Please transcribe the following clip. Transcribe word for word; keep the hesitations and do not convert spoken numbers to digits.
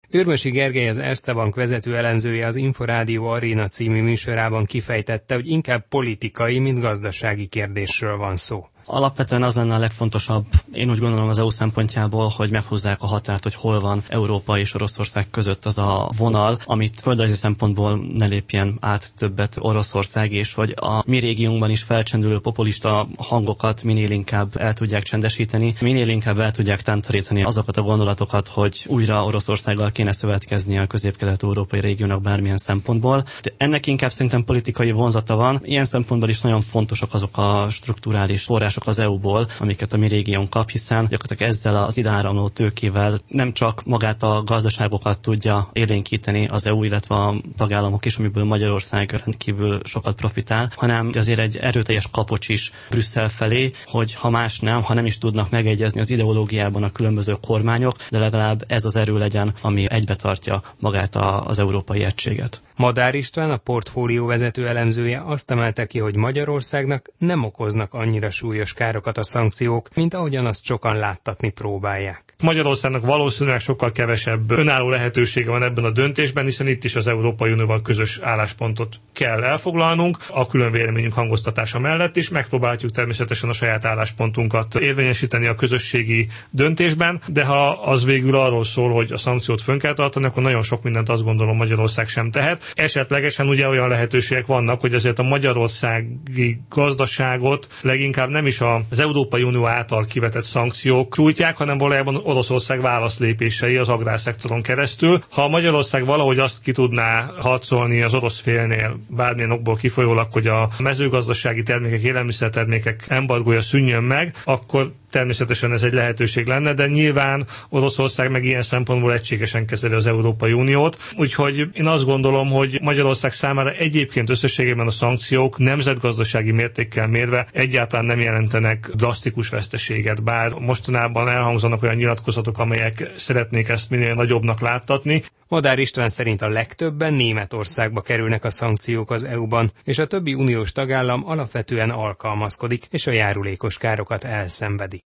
Őrmösi Gergely, az Erste Bank vezető elemzője az Inforádió Aréna című műsorában kifejtette, hogy inkább politikai, mint gazdasági kérdésről van szó. Alapvetően az lenne a legfontosabb, én úgy gondolom az é u szempontjából, hogy meghúzzák a határt, hogy hol van Európa és Oroszország között az a vonal, amit földrajzi szempontból ne lépjen át többet Oroszország, és hogy a mi régiónkban is felcsendülő populista hangokat minél inkább el tudják csendesíteni, minél inkább el tudják tántorítani azokat a gondolatokat, hogy újra Oroszországgal kéne szövetkezni a közép-kelet-európai régiónak bármilyen szempontból. De ennek inkább szerintem politikai vonzata van. Ilyen szempontból is nagyon fontosak azok a strukturális források az é u-ból, amiket a mi régión kap, hiszen gyakorlatilag ezzel az idáramló tőkével nem csak magát a gazdaságokat tudja élénkíteni az é u, illetve a tagállamok is, amiből Magyarország rendkívül sokat profitál, hanem azért egy erőteljes kapocs is Brüsszel felé, hogy ha más nem, ha nem is tudnak megegyezni az ideológiában a különböző kormányok, de legalább ez az erő legyen, ami egybetartja magát a, az európai egységet. Madár István, a Portfólió vezető elemzője azt emelte ki, hogy Magyarországnak nem okoznak annyira súlyos károkat a szankciók, mint ahogyan azt sokan láttatni próbálják. Magyarországnak valószínűleg sokkal kevesebb önálló lehetősége van ebben a döntésben, hiszen itt is az Európai Unióval közös álláspontot kell elfoglalnunk, a külön véleményünk hangoztatása mellett is megpróbáljuk természetesen a saját álláspontunkat érvényesíteni a közösségi döntésben, de ha az végül arról szól, hogy a szankciót fönn kell tartani, akkor nagyon sok mindent azt gondolom Magyarország sem tehet. Esetlegesen ugye olyan lehetőségek vannak, hogy azért a magyarországi gazdaságot leginkább nem is az Európai Unió által kivetett szankciók sújtják, hanem valójában Oroszország válaszlépései az agrárszektoron keresztül. Ha Magyarország valahogy azt ki tudná harcolni az orosz félnél, bármilyen okból kifolyólag, hogy a mezőgazdasági termékek, élelmiszertermékek embargója szűnjön meg, akkor természetesen ez egy lehetőség lenne, de nyilván Oroszország meg ilyen szempontból egységesen kezeli az Európai Uniót. Úgyhogy én azt gondolom, hogy Magyarország számára egyébként összességében a szankciók nemzetgazdasági mértékkel mérve egyáltalán nem jelentenek drasztikus veszteséget, bár mostanában elhangzanak olyan nyilatkozatok, amelyek szeretnék ezt minél nagyobbnak láttatni. Madár István szerint a legtöbben Németországba kerülnek a szankciók az é u-ban, és a többi uniós tagállam alapvetően alkalmazkodik, és a járulékos károkat elszenvedi.